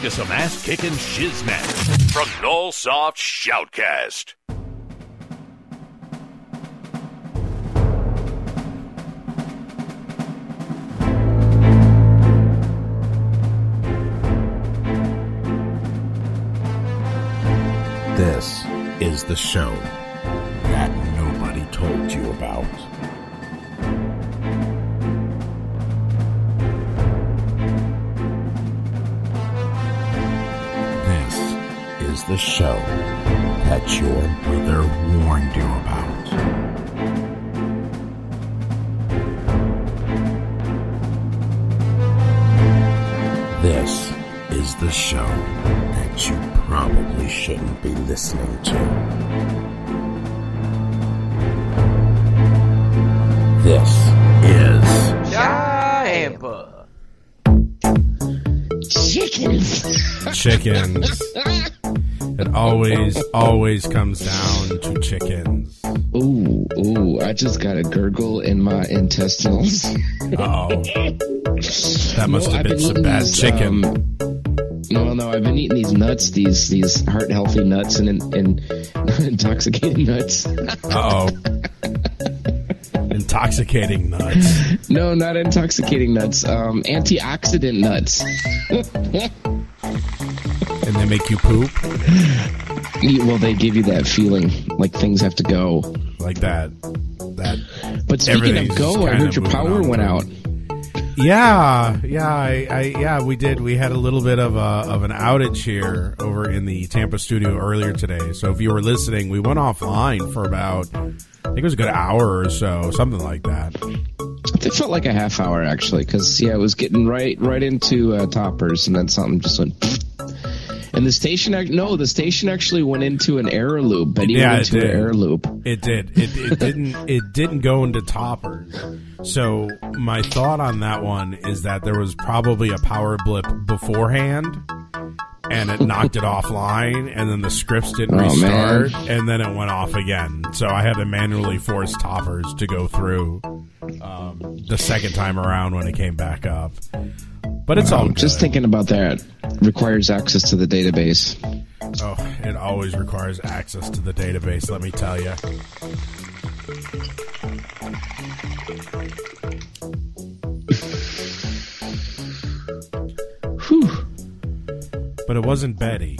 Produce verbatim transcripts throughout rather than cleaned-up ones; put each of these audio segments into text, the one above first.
to some ass-kicking shiznat from Nullsoft Shoutcast. This is the show that nobody told you about. This is the show that your mother warned you about. This is the show that you probably shouldn't be listening to. This is Shy-Ampa. Chickens. Chickens. It always, always comes down to chickens. Ooh, ooh, I just got a gurgle in my intestinals. Uh-oh. That must No, have I've been some eating bad these, chicken. Um, no, no, I've been eating these nuts, these these heart-healthy nuts and, and intoxicating nuts. Uh-oh. Intoxicating nuts. No, not intoxicating nuts. Um, antioxidant nuts. And they make you poop? Well, they give you that feeling like things have to go. Like that. That. But speaking of Everything's go, I kinda heard your moving power on went through. out. Yeah, yeah, I, I, yeah, we did. We had a little bit of a of an outage here over in the Tampa studio earlier today. So if you were listening, we went offline for about, I think it was a good hour or so, something like that. It felt like a half hour actually, because yeah, it was getting right right into uh, toppers, and then something just went. And the station, ac- no, the station actually went into an error loop. Betty Yeah, went it into an did. error loop. It did. It, it didn't. It didn't go into toppers. So my thought on that one is that there was probably a power blip beforehand, and it knocked it offline, and then the scripts didn't Oh, restart, man. and then it went off again. So I had to manually force toppers to go through um, the second time around when it came back up. But it's all Um, good. just thinking about that requires access to the database. Oh, it always requires access to the database, let me tell you. Whew. But it wasn't Betty.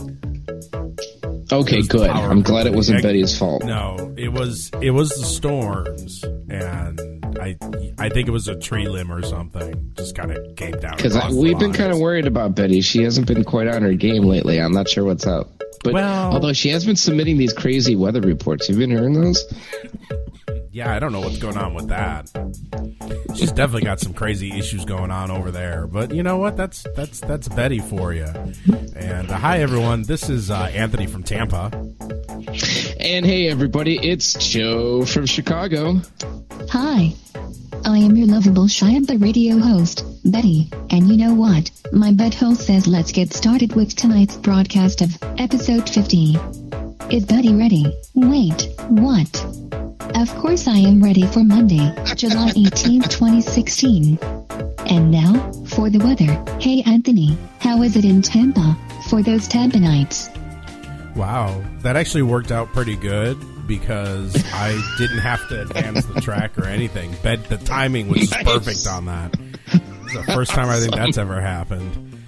Okay, It was the good. power I'm glad it company. wasn't I- Betty's fault. No, it was it was the storms, and I I think it was a tree limb or something. Just kind of came down. Because across the we've been lines. kind of worried about Betty. She hasn't been quite on her game lately. I'm not sure what's up. But Well- although she has been submitting these crazy weather reports, you've been hearing those? Yeah, I don't know what's going on with that. She's definitely got some crazy issues going on over there. But you know what? That's that's that's Betty for you. And uh, hi everyone, this is uh, Anthony from Tampa. And hey, everybody, it's Joe from Chicago. Hi. I am your lovable Shy-Ampa radio host, Betty, and you know what? My butthole says let's get started with tonight's broadcast of episode fifty. Is Betty ready? Wait, what? Of course I am ready for Monday, July eighteenth, twenty sixteen. And now, for the weather. Hey Anthony, how is it in Tampa, for those Tampanites? Wow, that actually worked out pretty good because I didn't have to advance the track or anything. Bet the timing was Nice. perfect on that. It's the first time I think that's ever happened.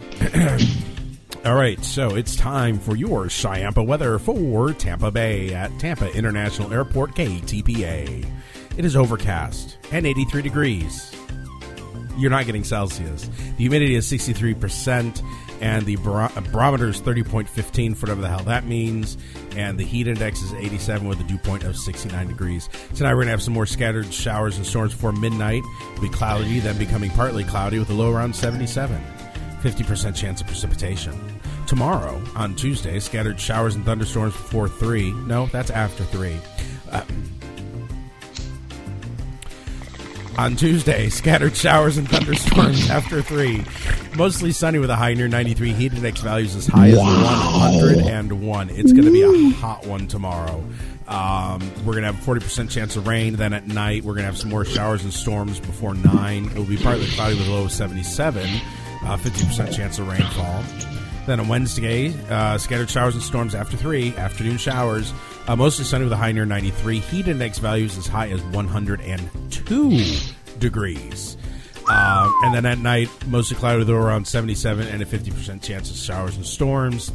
All right, so it's time for your Shy-Ampa weather for Tampa Bay at Tampa International Airport, K T P A. It is overcast and eighty-three degrees. You're not getting Celsius. The humidity is sixty-three percent, and the bar- barometer is thirty point one five, for whatever the hell that means, and the heat index is eighty-seven with a dew point of sixty-nine degrees. Tonight we're going to have some more scattered showers and storms before midnight. It'll be cloudy, then becoming partly cloudy with a low around seventy-seven. fifty percent chance of precipitation. Tomorrow, on Tuesday, scattered showers and thunderstorms before three. No, that's after three. Uh, On Tuesday, scattered showers and thunderstorms after three. Mostly sunny with a high near ninety-three. Heat index values as high as one hundred one. It's going to be a hot one tomorrow. Um, we're going to have a forty percent chance of rain. Then at night, we're going to have some more showers and storms before nine. It will be partly cloudy with a low of seventy-seven. Uh, fifty percent chance of rainfall. Then on Wednesday, uh, scattered showers and storms after three, afternoon showers, uh, mostly sunny with a high near ninety-three. Heat index values as high as one hundred two degrees. Uh, and then at night, mostly cloudy with around seventy-seven and a fifty percent chance of showers and storms.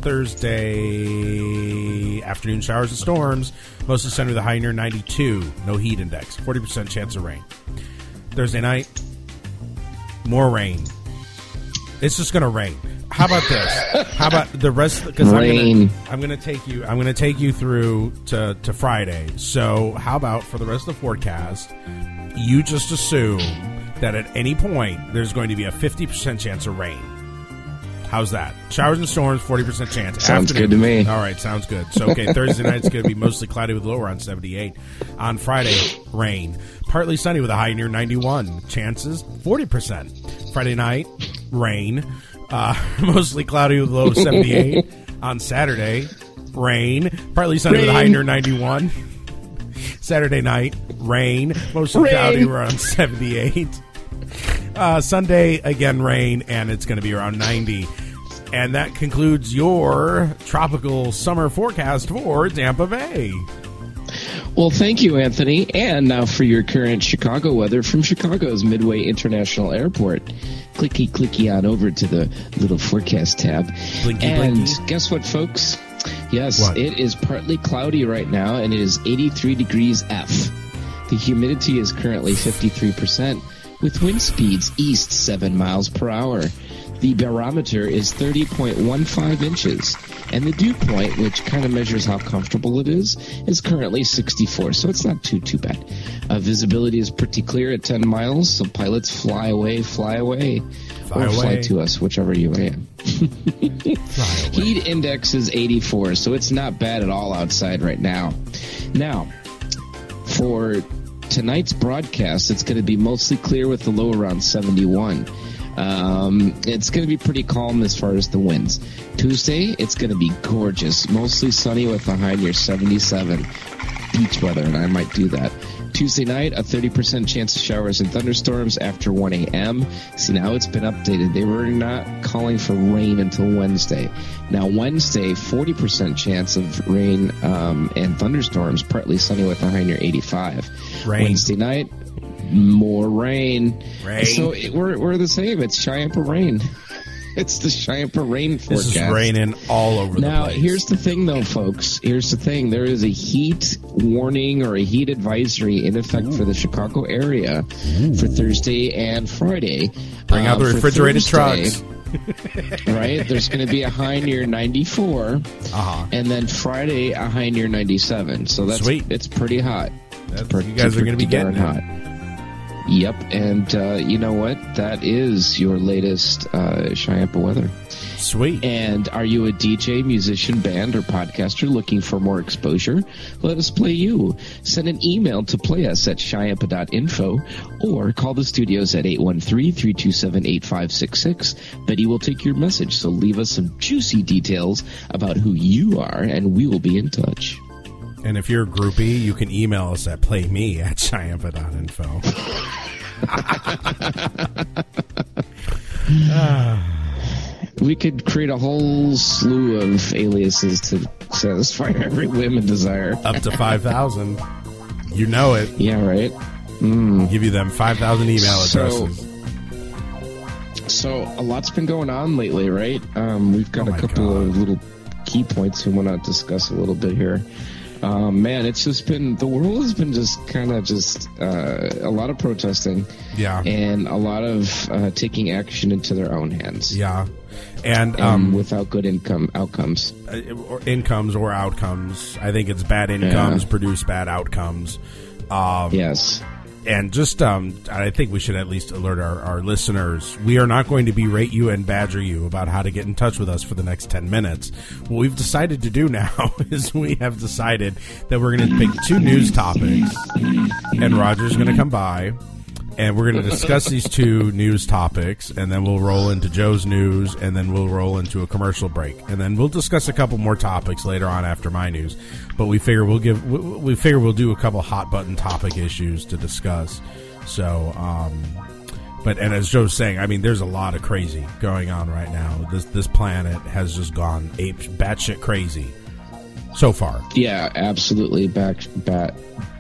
Thursday, afternoon showers and storms, mostly sunny with a high near ninety-two. No heat index, forty percent chance of rain. Thursday night, more rain. It's just going to rain. How about this? How about the rest? Because I'm going to I'm going to take you I'm going to take you through to to Friday. So how about for the rest of the forecast, you just assume that at any point there's going to be a fifty percent chance of rain. How's that? Showers and storms, forty percent chance. Sounds Afternoon. good to me. All right, sounds good. So, okay, Thursday night it's going to be mostly cloudy with a low around seventy-eight. On Friday, rain. Partly sunny with a high near ninety-one. Chances, forty percent. Friday night, rain. Uh, mostly cloudy with a low of seventy-eight. On Saturday, rain. Partly sunny rain. With a high near ninety-one. Saturday night, rain. Mostly rain. Cloudy around seventy-eight. Uh, Sunday, again, rain, and it's going to be around ninety. And that concludes your tropical summer forecast for Tampa Bay. Well, thank you, Anthony. And now for your current Chicago weather from Chicago's Midway International Airport. Clicky, clicky on over to the little forecast tab. Blinky, and blinky. Guess what, folks? Yes, what? It is partly cloudy right now, and it is eighty-three degrees F. The humidity is currently fifty-three percent, with wind speeds east seven miles per hour. The barometer is thirty point one five inches, and the dew point, which kind of measures how comfortable it is, is currently sixty-four, so it's not too, too bad. Uh, visibility is pretty clear at ten miles, so pilots fly away, fly away, fly or away. fly to us, whichever you am. Heat index is eighty-four, so it's not bad at all outside right now. Now, for tonight's broadcast, it's going to be mostly clear with the low around seventy-one. Um, it's going to be pretty calm as far as the winds. Tuesday, it's going to be gorgeous, mostly sunny with a high near seventy-seven. Beach weather, and I might do that. Tuesday night, a thirty percent chance of showers and thunderstorms after one a.m. See, now it's been updated. They were not calling for rain until Wednesday. Now, Wednesday, forty percent chance of rain um, and thunderstorms, partly sunny with a high near eighty-five. Rain. Wednesday night, more rain. Rain. So it, we're, we're the same. It's Chiampa rain. It's the Chiampa rain forecast. This is raining all over now, the place. Now, here's the thing, though, folks. Here's the thing. There is a heat warning or a heat advisory in effect Ooh. For the Chicago area Ooh. For Thursday and Friday. Bring out uh, the refrigerated Thursday, trucks. Right? There's going to be a high near ninety-four. Uh-huh. And then Friday, a high near ninety-seven. So that's Sweet. It's pretty hot. That's, pretty, you guys are going to be getting hot. it. Yep, and uh, you know what? That is your latest uh, Chiampa weather. Sweet. And are you a D J, musician, band, or podcaster looking for more exposure? Let us play you. Send an email to play us at chiampa dot info or call the studios at eight one three, three two seven, eight five six six. Betty will take your message, so leave us some juicy details about who you are, and we will be in touch. And if you're a groupie, you can email us at playme at chiampa dot info. We could create a whole slew of aliases to satisfy every whim and desire. Up to five thousand. You know it. Yeah, right? Mm. Give you them five thousand email addresses. So, so a lot's been going on lately, right? Um, we've got oh a couple God. of little key points we want to discuss a little bit here. Um, man, it's just been, the world has been just kind of just uh, a lot of protesting. Yeah. And a lot of uh, taking action into their own hands. Yeah. And, and um, without good income outcomes. Uh, or incomes or outcomes. I think it's bad incomes yeah. produce bad outcomes. Um, yes. And just, um, I think we should at least alert our, our listeners. We are not going to berate you and badger you about how to get in touch with us for the next ten minutes. What we've decided to do now is we have decided that we're going to pick two news topics, and Roger's going to come by, and we're going to discuss these two news topics, and then we'll roll into Joe's news, and then we'll roll into a commercial break, and then we'll discuss a couple more topics later on after my news. But we figure we'll give we, we figure we'll do a couple hot button topic issues to discuss. So um, but and as Joe's saying, I mean, there's a lot of crazy going on right now. This this planet has just gone ape batshit crazy so far. Yeah, absolutely. Back bat.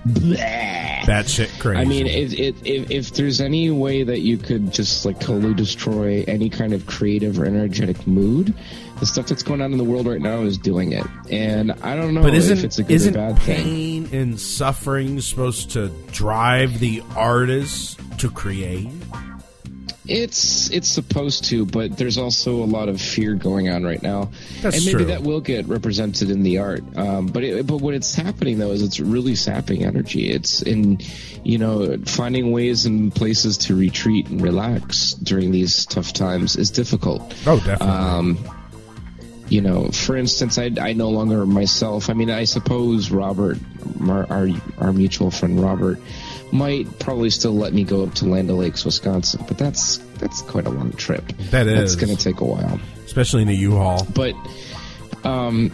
Batshit crazy. I mean, if, if, if, if there's any way that you could just like totally destroy any kind of creative or energetic mood, the stuff that's going on in the world right now is doing it. And I don't know but isn't, if it's a good isn't or bad pain thing. and suffering supposed to drive the artist to create? It's it's supposed to, but there's also a lot of fear going on right now, That's and maybe true. that will get represented in the art. Um, but it, but what it's happening though is it's really sapping energy. It's in, you know, finding ways and places to retreat and relax during these tough times is difficult. Oh, definitely. Um, you know, for instance, I, I no longer myself. I mean, I suppose Robert, our our, our mutual friend Robert, might probably still let me go up to Land O'Lakes, Wisconsin, but that's that's quite a long trip. That is. That's going to take a while. Especially in a U-Haul. But, um,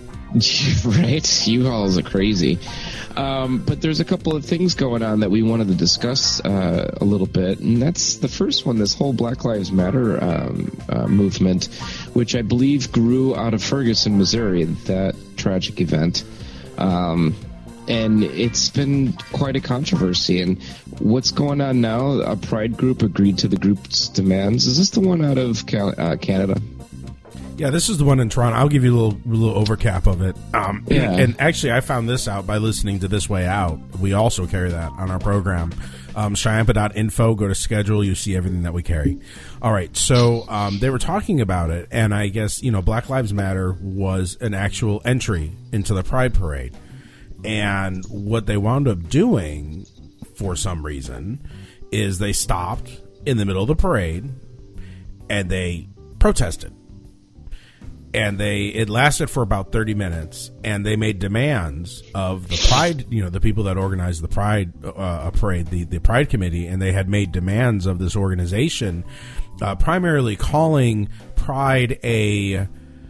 right? U-Hauls are crazy. Um, but there's a couple of things going on that we wanted to discuss uh, a little bit, and that's the first one, this whole Black Lives Matter um, uh, movement, which I believe grew out of Ferguson, Missouri, that tragic event. Um And it's been quite a controversy. And what's going on now? A pride group agreed to the group's demands. Is this the one out of Cal- uh, Canada? Yeah, this is the one in Toronto. I'll give you a little, little overcap of it. Um, Yeah. And actually, I found this out by listening to This Way Out. We also carry that on our program. Um, Shyampa dot info, go to schedule. You see everything that we carry. All right. So um, they were talking about it. And I guess, you know, Black Lives Matter was an actual entry into the Pride Parade. And what they wound up doing, for some reason, is they stopped in the middle of the parade and they protested. And they it lasted for about thirty minutes, and they made demands of the Pride, you know, the people that organized the Pride uh, parade, the, the Pride Committee, and they had made demands of this organization, uh, primarily calling Pride a...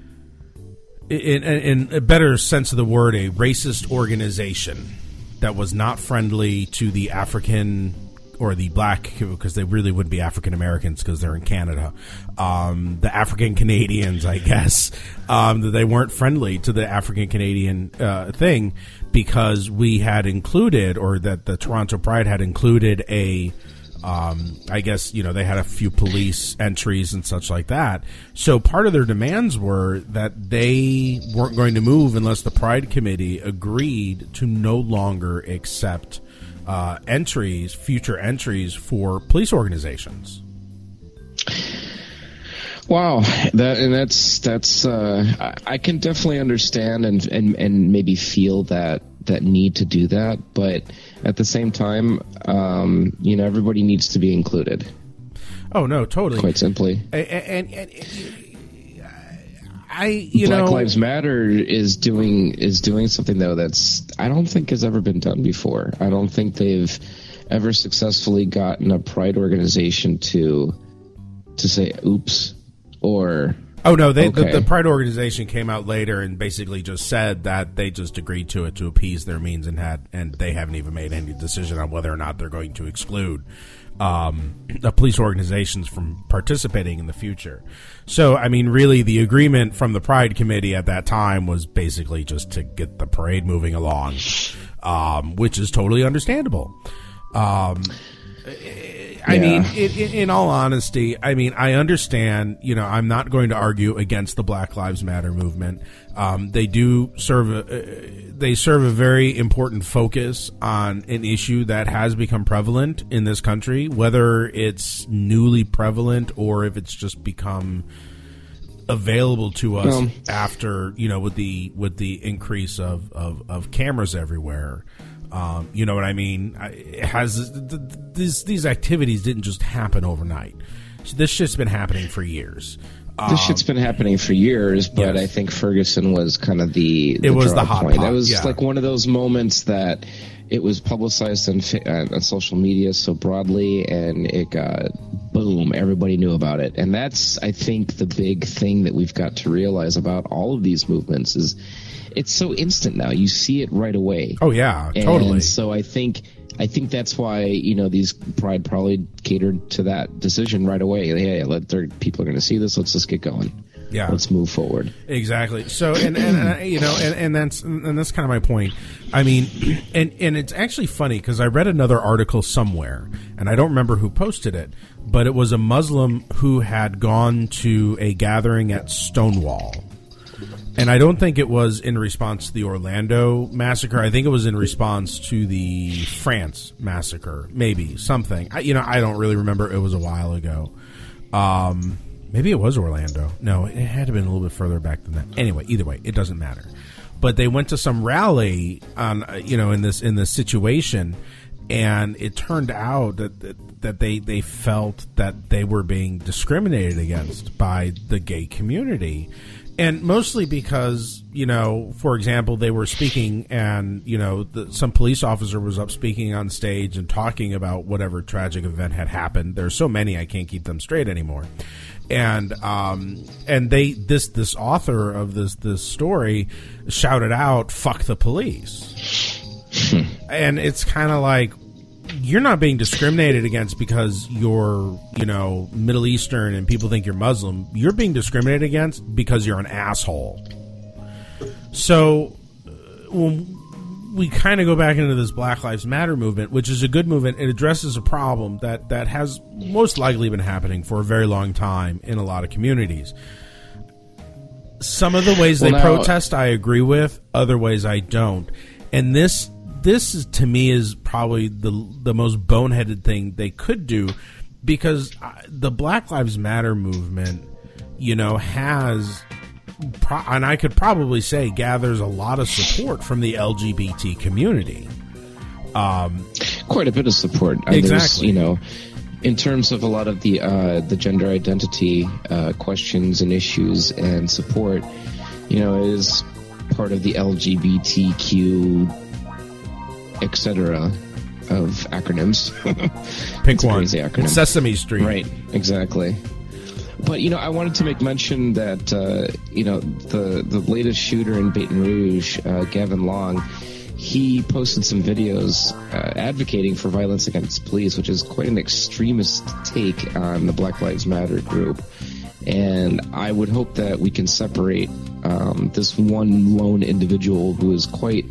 In, in, in a better sense of the word, a racist organization that was not friendly to the African or the black, because they really wouldn't be African Americans because they're in Canada. Um, the African Canadians, I guess, um, that they weren't friendly to the African Canadian uh, thing because we had included, or that the Toronto Pride had included a. Um, I guess, you know, they had a few police entries and such like that. So part of their demands were that they weren't going to move unless the Pride Committee agreed to no longer accept uh, entries, future entries for police organizations. Wow, that and that's that's uh, I, I can definitely understand and, and and maybe feel that that need to do that, but at the same time, um, you know, everybody needs to be included. Oh no, totally. Quite simply, and, and, and, and I, you Black know, Lives Matter is doing is doing something though that's I don't think has ever been done before. I don't think they've ever successfully gotten a pride organization to to say "oops" or. Oh no! They, okay. the, the Pride organization came out later and basically just said that they just agreed to it to appease their means and had, and they haven't even made any decision on whether or not they're going to exclude um, the police organizations from participating in the future. So, I mean, really, the agreement from the Pride Committee at that time was basically just to get the parade moving along, um, which is totally understandable. Um, I Yeah. mean, in, in, in all honesty, I mean, I understand, you know, I'm not going to argue against the Black Lives Matter movement. Um, they do serve a, uh, they serve a very important focus on an issue that has become prevalent in this country, whether it's newly prevalent or if it's just become available to us Um, after, you know, with the, with the increase of, of, of cameras everywhere. Um, you know what I mean? It has th- th- these these activities didn't just happen overnight. So this shit's been happening for years. Um, This shit's been happening for years, but yes. I think Ferguson was kind of the, the It was draw the hot point. pot, That was yeah. like one of those moments that it was publicized on, fa- uh, on social media so broadly, and it got boom, everybody knew about it. And that's, I think, the big thing that we've got to realize about all of these movements is it's so instant now. You see it right away. Oh yeah, And totally. so I think I think that's why, you know, these pride probably catered to that decision right away. Yeah, yeah let their people are going to see this. Let's just get going. Yeah, let's move forward. Exactly. So, and, and uh, you know, and, and that's and that's kind of my point. I mean, and and it's actually funny because I read another article somewhere, and I don't remember who posted it, but it was a Muslim who had gone to a gathering at Stonewall. And I don't think it was in response to the Orlando massacre. I think it was in response to the France massacre, maybe something. I, you know, I don't really remember. It was a while ago. Um, maybe it was Orlando. No, it had to have been a little bit further back than that. Anyway, either way, it doesn't matter. But they went to some rally on, you know, in this in this situation, and it turned out that that, that they they felt that they were being discriminated against by the gay community. And mostly because, you know, for example, they were speaking and, you know, the, some police officer was up speaking on stage and talking about whatever tragic event had happened. There's so many, I can't keep them straight anymore. And um, and they this this author of this this story shouted out, "Fuck the police." And it's kind of like, you're not being discriminated against because you're, you know, Middle Eastern and people think you're Muslim. You're being discriminated against because you're an asshole. So when we kind of go back into this Black Lives Matter movement, which is a good movement, it addresses a problem that, that has most likely been happening for a very long time in a lot of communities. Some of the ways well, they now, protest I agree with, other ways I don't. And this This is, to me, is probably the the most boneheaded thing they could do, because the Black Lives Matter movement, you know, has, pro- and I could probably say gathers a lot of support from the L G B T community. Um, Quite a bit of support. Exactly. There's, you know, in terms of a lot of the uh, the gender identity uh, questions and issues and support, you know, is part of the L G B T Q, et cetera, of acronyms. Pick one. Acronym. Sesame Street. Right, exactly. But, you know, I wanted to make mention that, uh, you know, the, the latest shooter in Baton Rouge, uh, Gavin Long, he posted some videos uh, advocating for violence against police, which is quite an extremist take on the Black Lives Matter group. And I would hope that we can separate um, this one lone individual who is quite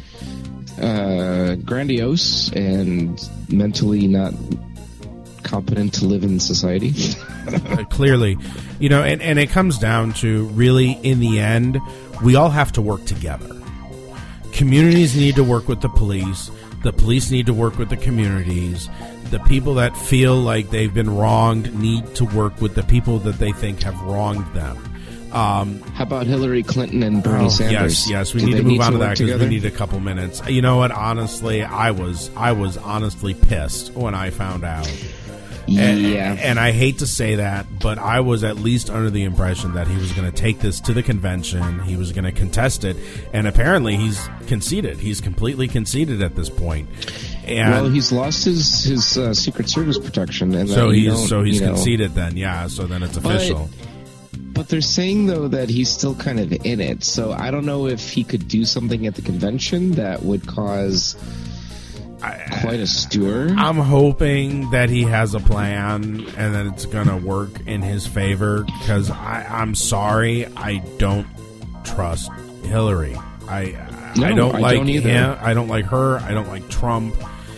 Uh, grandiose and mentally not competent to live in society. Clearly, you know, and, and it comes down to, really, in the end, we all have to work together. Communities need to work with the police. The police need to work with the communities. The people that feel like they've been wronged need to work with the people that they think have wronged them. Um, How about Hillary Clinton and Bernie oh, Sanders? Yes, yes, we Did need to move need on to to that because together? we need a couple minutes. You know what? Honestly, I was I was honestly pissed when I found out. And, yeah, and I hate to say that, but I was at least under the impression that he was going to take this to the convention. He was going to contest it, and apparently he's conceded. He's completely conceded at this point. And well, he's lost his his uh, Secret Service protection, and so uh, he's so he's you know, conceded. Then, yeah. So then it's official. But, But they're saying, though, that he's still kind of in it. So I don't know if he could do something at the convention that would cause quite a stir. I'm hoping that he has a plan and that it's going to work in his favor, because I'm sorry, I don't trust Hillary. I no, I don't I like don't either. him. I don't like her. I don't like Trump.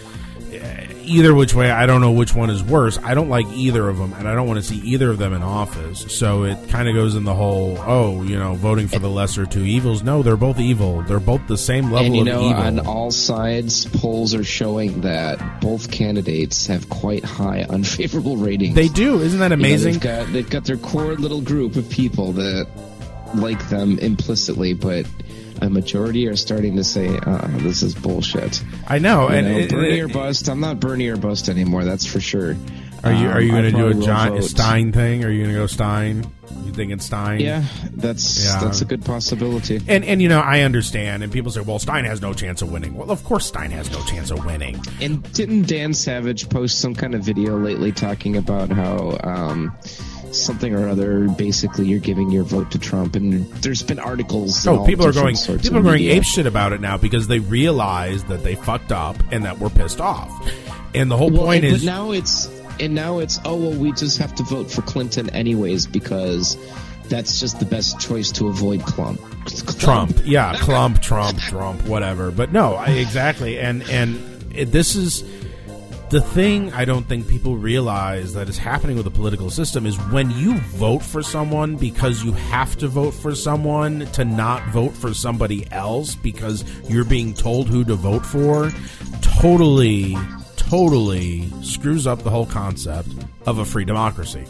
Either which way, I don't know which one is worse. I don't like either of them, and I don't want to see either of them in office. So it kind of goes in the whole, oh, you know, voting for the lesser two evils. No, they're both evil. They're both the same level and, you of know, evil. On all sides, polls are showing that both candidates have quite high unfavorable ratings. They do. Isn't that amazing? You know, they've got, they've got their core little group of people that like them implicitly, but a majority are starting to say, uh, this is bullshit. I know. You and know, it, Bernie it, or bust. I'm not Bernie or bust anymore, that's for sure. Are you Are you um, going to do a John, vote. Stein thing? Are you going to go Stein? You think it's Stein? Yeah, that's yeah. that's a good possibility. And, and, you know, I understand. And people say, well, Stein has no chance of winning. Well, of course Stein has no chance of winning. And didn't Dan Savage post some kind of video lately talking about how... Um, something or other. Basically, you're giving your vote to Trump, and there's been articles. Oh, people are going. People People are going ape shit about it now because they realize that they fucked up and that we're pissed off. And the whole well, point and, is but now it's and now it's oh well, we just have to vote for Clinton anyways because that's just the best choice to avoid Clump. Trump, yeah, Clump, Trump, Trump, whatever. But no, I, exactly, and and it, this is. The thing I don't think people realize that is happening with the political system is when you vote for someone because you have to vote for someone to not vote for somebody else because you're being told who to vote for, totally, totally screws up the whole concept of a free democracy.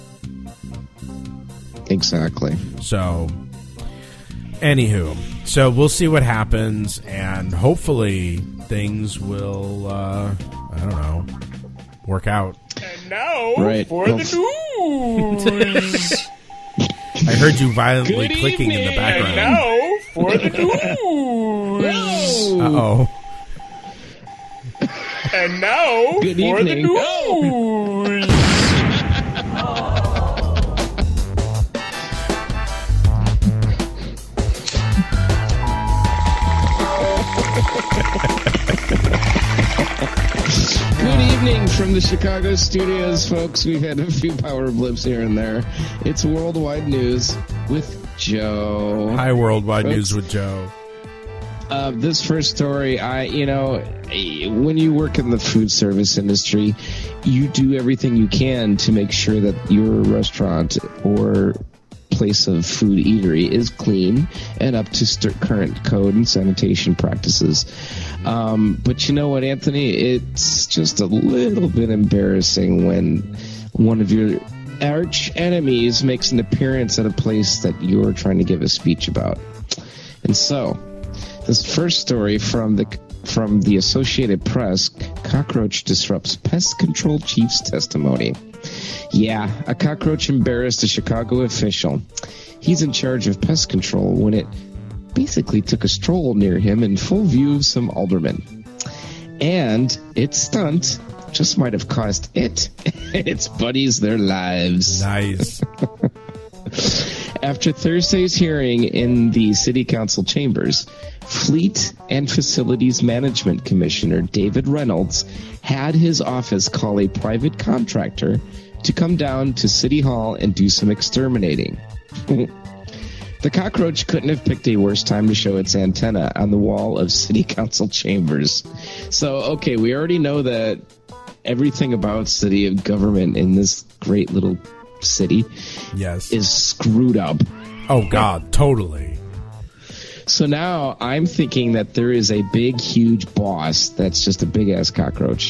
Exactly. So, anywho, so we'll see what happens, and hopefully things will, uh, I don't know, work out. And now right. for well, the news. I heard you violently Good clicking evening. in the background. And now for the news. Uh-oh. And now Good for evening. the news. Good evening from the Chicago studios, folks. We've had a few power blips here and there. It's Worldwide News with Joe. Hi, Worldwide Folks. News with Joe. Uh, this first story, I, you know, when you work in the food service industry, you do everything you can to make sure that your restaurant or place of food eatery is clean and up to st- current code and sanitation practices. Um, but you know what, Anthony? It's just a little bit embarrassing when one of your arch enemies makes an appearance at a place that you're trying to give a speech about. And so, this first story from the from the Associated Press, cockroach disrupts pest control chief's testimony. Yeah, a cockroach embarrassed a Chicago official. He's in charge of pest control when it basically took a stroll near him in full view of some aldermen. And its stunt just might have cost it and its buddies their lives. Nice. After Thursday's hearing in the City Council chambers, Fleet and Facilities Management Commissioner David Reynolds had his office call a private contractor to come down to City Hall and do some exterminating. The cockroach couldn't have picked a worse time to show its antenna on the wall of City Council chambers. So, okay, we already know that everything about city government in this great little city Yes. is screwed up. Oh, God, totally. So now I'm thinking that there is a big, huge boss that's just a big-ass cockroach.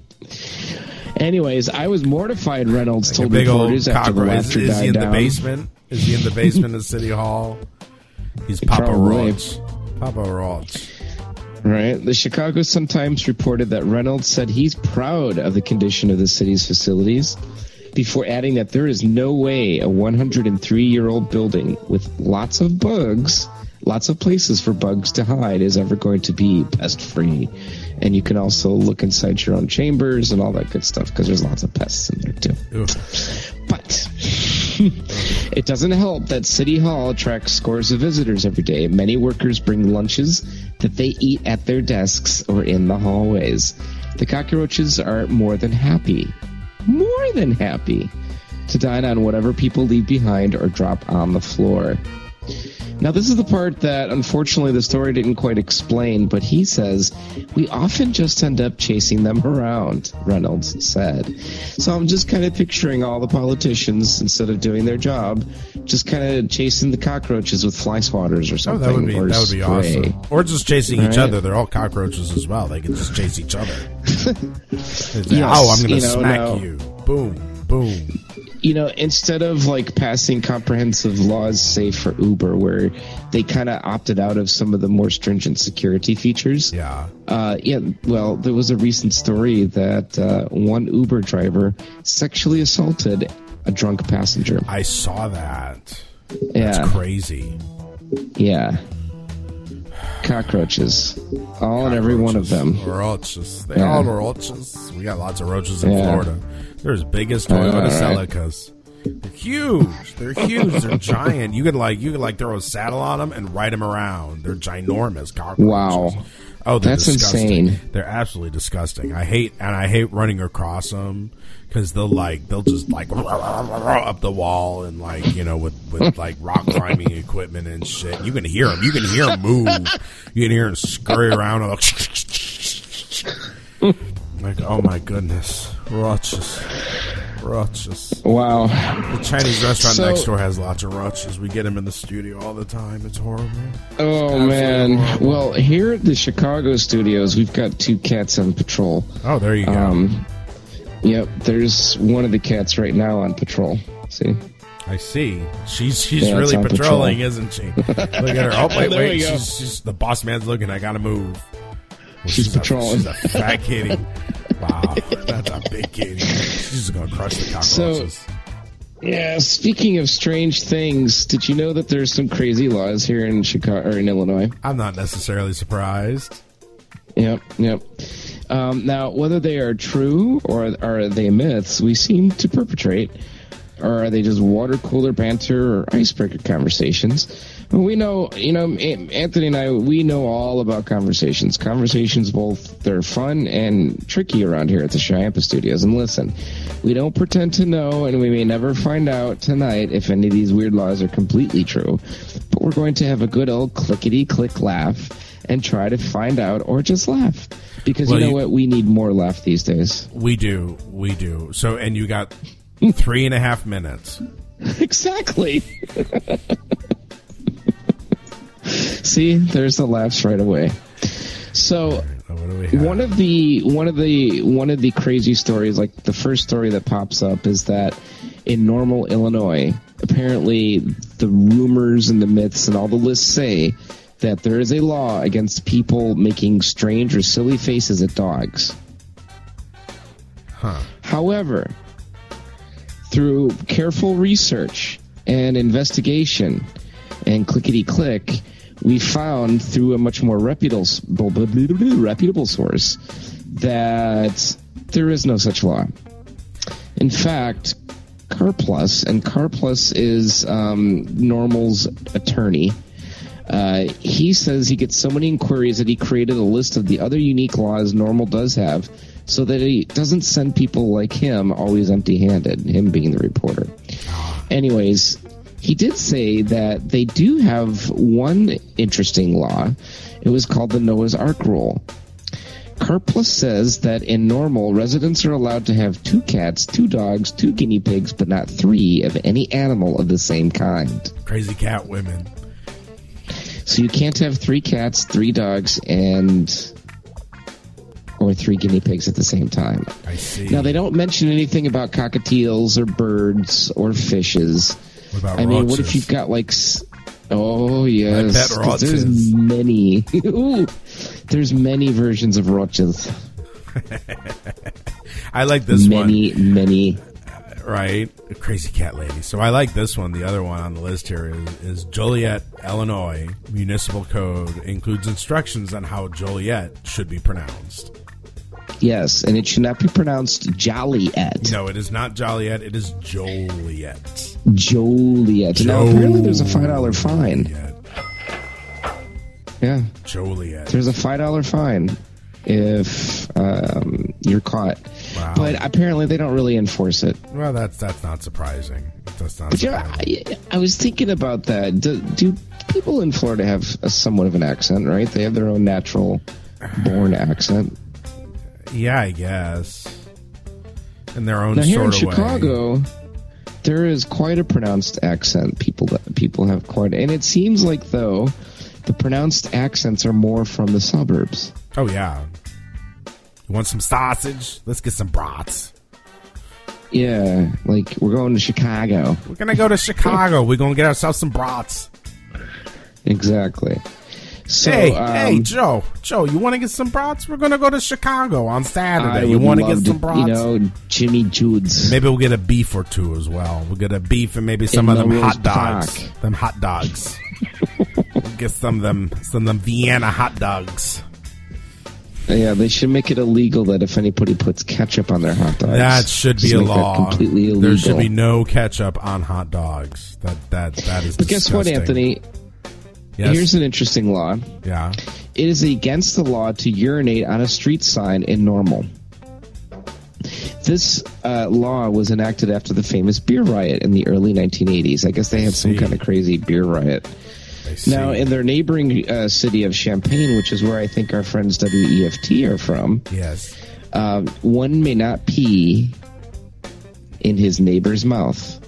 Anyways, I was mortified, Reynolds Like told a big old reporters after the cockroach. laughter Is, is died he in down. the basement? Is he in the basement of City Hall? He's Papa Probably. Roach. Papa Roach. Right. The Chicago Sun-Times reported that Reynolds said he's proud of the condition of the city's facilities, before adding that there is no way a one hundred three-year-old building with lots of bugs, lots of places for bugs to hide, is ever going to be pest-free. And you can also look inside your own chambers and all that good stuff, because there's lots of pests in there, too. Ugh. But it doesn't help that City Hall attracts scores of visitors every day. Many workers bring lunches that they eat at their desks or in the hallways. The cockroaches are more than happy, more than happy, to dine on whatever people leave behind or drop on the floor. Now, this is the part that, unfortunately, the story didn't quite explain, but he says, we often just end up chasing them around, Reynolds said. So I'm just kind of picturing all the politicians, instead of doing their job, just kind of chasing the cockroaches with fly swatters or Oh, something. that would be or that would be spray. awesome. Or just chasing each Right. other. They're all cockroaches as well. They can just chase each other. It's like, Yes, oh, I'm going to you know, smack now- you. Boom, boom. You know, instead of like passing comprehensive laws, say for Uber, where they kind of opted out of some of the more stringent security features. Yeah. Uh, yeah. Well, there was a recent story that uh, one Uber driver sexually assaulted a drunk passenger. I saw that. Yeah. That's crazy. Yeah. Cockroaches, all and every one of them. Roaches. They Yeah. all are roaches. We got lots of roaches in Yeah. Florida. They're as big as I know, Toyota right? Celicas. They're huge. They're huge. They're giant. You could like you could like throw a saddle on them and ride them around. They're ginormous cockroaches. Wow. Oh, they're that's disgusting. insane. They're absolutely disgusting. I hate and I hate running across them because they'll like they'll just like up the wall and like you know with, with like rock climbing equipment and shit. You can hear them. You can hear them move. You can hear them scurry around. Like, oh my goodness, roaches, roaches. Wow. The Chinese restaurant So- next door has lots of roaches. We get them in the studio all the time. It's horrible. Oh, Absolutely man. horrible. Well, here at the Chicago studios, we've got two cats on patrol. Oh, there you go. Um, yep, there's one of the cats right now on patrol. See? I see. She's she's Yeah, it's really on patrolling, patrol. isn't she? Look at her. Oh wait, There we wait. go. She's, she's the boss man's looking. I gotta move. Well, She's a- patrolling. she's a fat kitty. Wow, that's a big kitty. She's gonna crush the cockroaches. Yeah, speaking of strange things, did you know that there's some crazy laws here in Chicago or in Illinois? I'm not necessarily surprised. Yep, yep. Um, now, whether they are true or are they myths, we seem to perpetrate, or are they just water cooler banter or icebreaker conversations? Well, we know, you know, Anthony and I, we know all about conversations. Conversations, both they're fun and tricky around here at the Chiampa Studios. And listen, we don't pretend to know, and we may never find out tonight if any of these weird laws are completely true. But we're going to have a good old clickety-click laugh and try to find out or just laugh. Because Well, you know you- what? We need more laugh these days. We do, we do. So, and you got three and a half minutes. Exactly. See, there's the laughs right away. So, What do we have? one of the one of the one of the crazy stories, like the first story that pops up, is that in Normal, Illinois, apparently the rumors and the myths and all the lists say that there is a law against people making strange or silly faces at dogs. Huh. However, through careful research and investigation and clickety-click, we found through a much more reputable reputable source that there is no such law. In fact, CarPlus, and CarPlus is um, Normal's attorney, uh, he says he gets so many inquiries that he created a list of the other unique laws Normal does have so that he doesn't send people like him always empty-handed, him being the reporter. Anyways, he did say that they do have one interesting law. It was called the Noah's Ark Rule. CarPlus says that in Normal, residents are allowed to have two cats, two dogs, two guinea pigs, but not three of any animal of the same kind. Crazy cat women. So you can't have three cats, three dogs, and or three guinea pigs at the same time. I see. Now, they don't mention anything about cockatiels or birds or fishes. What about I mean, what if roaches? you've got like... s- Oh, yes. bet 'cause roaches. There's many. Ooh, there's many versions of roaches. I like this Many, many. one, right? Crazy cat lady. So I like this one. The other one on the list here is, is Joliet, Illinois. Municipal code includes instructions on how Joliet should be pronounced. Yes, and it should not be pronounced Joliet. No, it is not Joliet. It is Joliet. Joliet. Now, apparently there's a five dollar fine. Joliet. Yeah, Joliet. there's a five dollar fine if um, you're caught. Wow. But apparently they don't really enforce it. Well, that's that's not surprising. That's not But yeah, surprising. I, I was thinking about that. Do, do people in Florida have a somewhat of an accent, right? They have their own natural born accent. Yeah, I guess. In their own Now here in sort of way. Chicago, there is quite a pronounced accent. People that people have quite, and it seems like though the pronounced accents are more from the suburbs. Oh yeah. You want some sausage? Let's get some brats. Yeah, like we're going to Chicago. We're gonna go to Chicago. We're gonna get ourselves some brats. Exactly. So, hey, um, hey, Joe, Joe, you want to get some brats? We're gonna go to Chicago on I Saturday. You would want to love get some brats? You know, Jimmy Jude's. Maybe we'll get a beef or two as well. We'll get a beef and maybe some In of them Melrose hot dogs. Park. Them hot dogs. We'll get some of them, some of them Vienna hot dogs. Yeah, they should make it illegal that if anybody puts ketchup on their hot dogs. That should be a law. Completely illegal. There should be no ketchup on hot dogs. That that that is. But guess disgusting. what, Anthony? Yes? Here's an interesting law. Yeah. It is against the law to urinate on a street sign in Normal. This uh, law was enacted after the famous beer riot in the early nineteen eighties. I guess they had some kind of crazy beer riot. Now, in their neighboring uh, city of Champaign, which is where I think our friends W E F T are from, yes, um, one may not pee in his neighbor's mouth.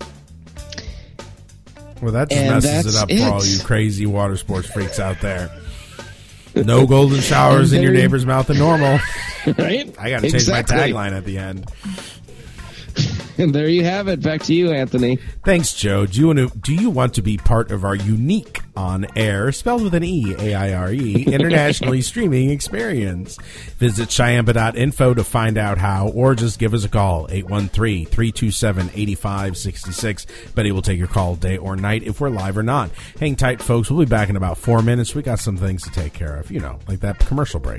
Well, that just And messes it up that's for it. all you crazy water sports freaks out there. No golden showers in your neighbor's mouth and Normal. Right? I got to change Exactly. my tagline at the end. And there you have it. Back to you, Anthony. Thanks, Joe. Do you want to, do you want to be part of our unique on-air, spelled with an E, A I R E, internationally streaming experience? Visit Chiampa dot info to find out how, or just give us a call, eight one three, three two seven, eight five six six. Betty will take your call day or night if we're live or not. Hang tight, folks. We'll be back in about four minutes. We got some things to take care of, you know, like that commercial break.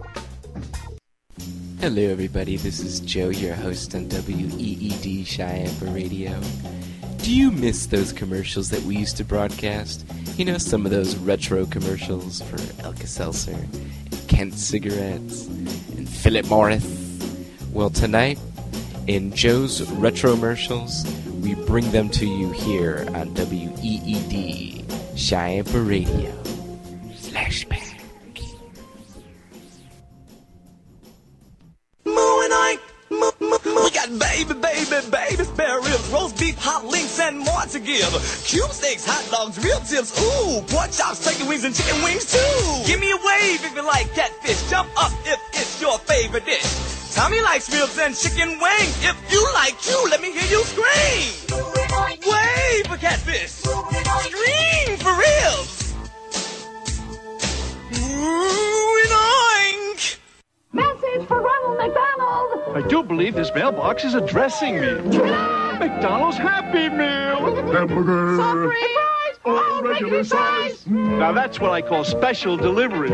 Hello, everybody. This is Joe, your host on W E E D Chiampa Radio. Do you miss those commercials that we used to broadcast? You know, some of those retro commercials for Alka-Seltzer, and Kent Cigarettes, and Philip Morris. Well, tonight, in Joe's retro commercials, we bring them to you here on W E E D Chiampa Radio. Flashback. We got baby, baby, baby spare ribs, roast beef, hot links, and more to give. Cube steaks, hot dogs, real tips, ooh, pork chops, turkey wings, and chicken wings too. Give me a wave if you like catfish. Jump up if it's your favorite dish. Tommy likes ribs and chicken wings. If you like you, let me hear you scream. Wave for catfish. Scream for ribs. Ooh, and oink. Message for Ronald McDonald. I do believe this mailbox is addressing me. McDonald's Happy Meal. Hamburger. Suffrage. Oh, regular size. Now that's what I call special delivery.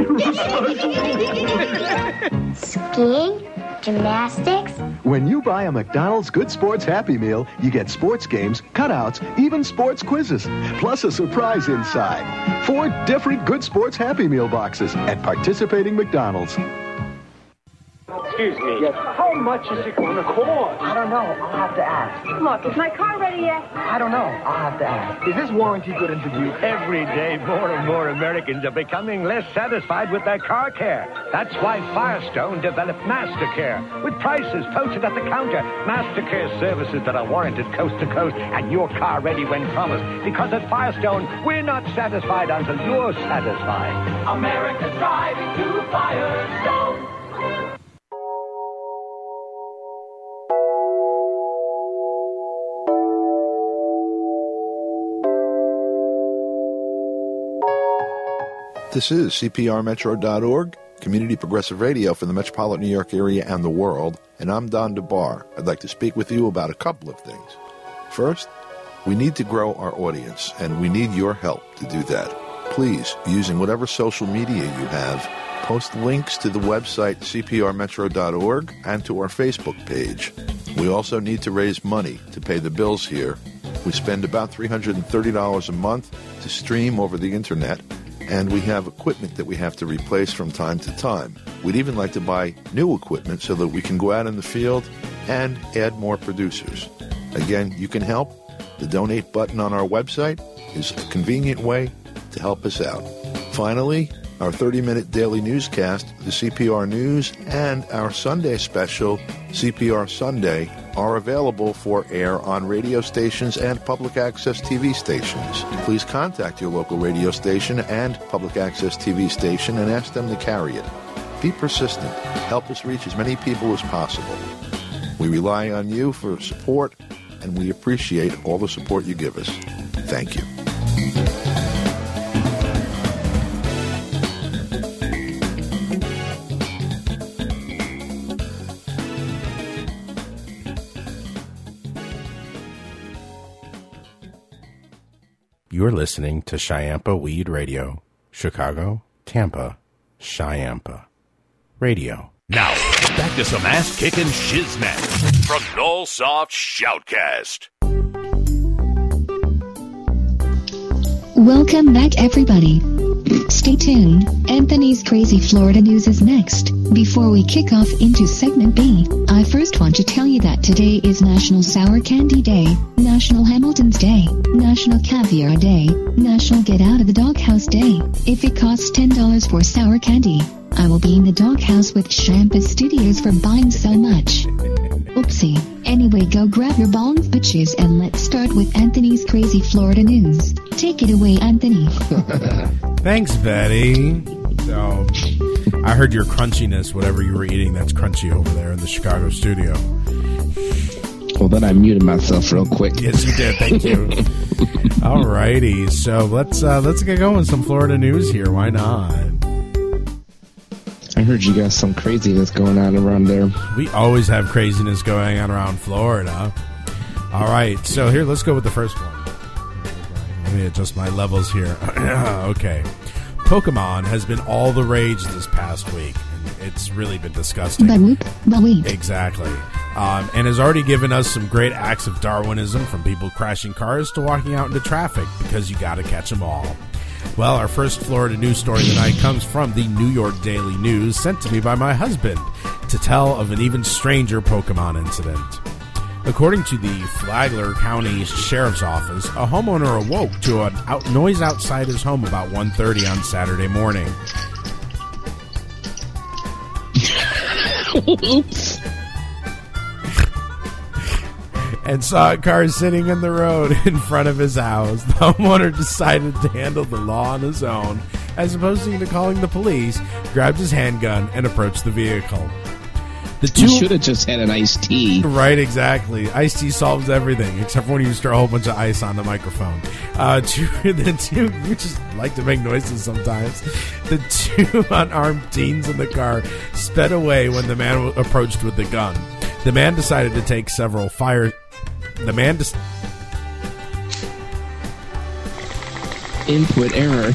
Skiing, gymnastics. When you buy a McDonald's Good Sports Happy Meal, you get sports games, cutouts, even sports quizzes, plus a surprise inside. Four different Good Sports Happy Meal boxes at participating McDonald's. Excuse me. Yes. How much is it going to cost? I don't know. I'll have to ask. Look, is my car ready yet? I don't know. I'll have to ask. Is this warranty good into you? Every day, more and more Americans are becoming less satisfied with their car care. That's why Firestone developed MasterCare. With prices posted at the counter, MasterCare services that are warranted coast to coast and your car ready when promised. Because at Firestone, we're not satisfied until you're satisfied. America's driving to Firestone. This is C P R Metro dot org, Community Progressive Radio for the Metropolitan New York area and the world, and I'm Don DeBar. I'd like to speak with you about a couple of things. First, we need to grow our audience, and we need your help to do that. Please, using whatever social media you have, post links to the website C P R Metro dot org and to our Facebook page. We also need to raise money to pay the bills here. We spend about three hundred thirty dollars a month to stream over the internet, and we have equipment that we have to replace from time to time. We'd even like to buy new equipment so that we can go out in the field and add more producers. Again, you can help. The donate button on our website is a convenient way to help us out. Finally, our thirty-minute daily newscast, the C P R News, and our Sunday special, C P R Sunday, are available for air on radio stations and public access T V stations. Please contact your local radio station and public access T V station and ask them to carry it. Be persistent. Help us reach as many people as possible. We rely on you for support, and we appreciate all the support you give us. Thank you. You're listening to Chiampa Weed Radio, Chicago, Tampa, Chiampa. Radio. Now, back to some ass-kicking shizmet from Nullsoft Shoutcast. Welcome back, everybody. Stay tuned. Anthony's Crazy Florida News is next. Before we kick off into segment B, I first want to tell you that today is National Sour Candy Day, National Hamilton's Day, National Caviar Day, National Get Out of the Doghouse Day. If it costs ten dollars for sour candy, I will be in the doghouse with Shampa Studios for buying so much. Oopsie. Anyway, go grab your bongs, bitches, and let's start with Anthony's Crazy Florida News. Take it away, Anthony. Thanks, Betty. So, I heard your crunchiness, whatever you were eating that's crunchy over there in the Chicago studio. Well, then I muted myself real quick. Yes, you did. Thank you. All righty. So, let's, uh, let's get going with some Florida news here. Why not? I heard you got some craziness going on around there. We always have craziness going on around Florida. All right, so here, let's go with the first one. Let me adjust my levels here. Okay. Pokemon has been all the rage this past week, and it's really been disgusting. Exactly. Um, and has already given us some great acts of Darwinism, from people crashing cars to walking out into traffic, because you got to catch them all. Well, our first Florida news story tonight comes from the New York Daily News, sent to me by my husband, to tell of an even stranger Pokemon incident. According to the Flagler County Sheriff's Office, a homeowner awoke to an out noise outside his home about one thirty on Saturday morning. Oops. And saw a car sitting in the road in front of his house. The homeowner decided to handle the law on his own, as opposed to calling the police, grabbed his handgun, and approached the vehicle. The two should have just had an iced tea. Right, exactly. Iced tea solves everything, except for when you stir a whole bunch of ice on the microphone. Uh, two, the two, you just like to make noises sometimes. The two unarmed teens in the car sped away when the man approached with the gun. The man decided to take several fire... The man just input error.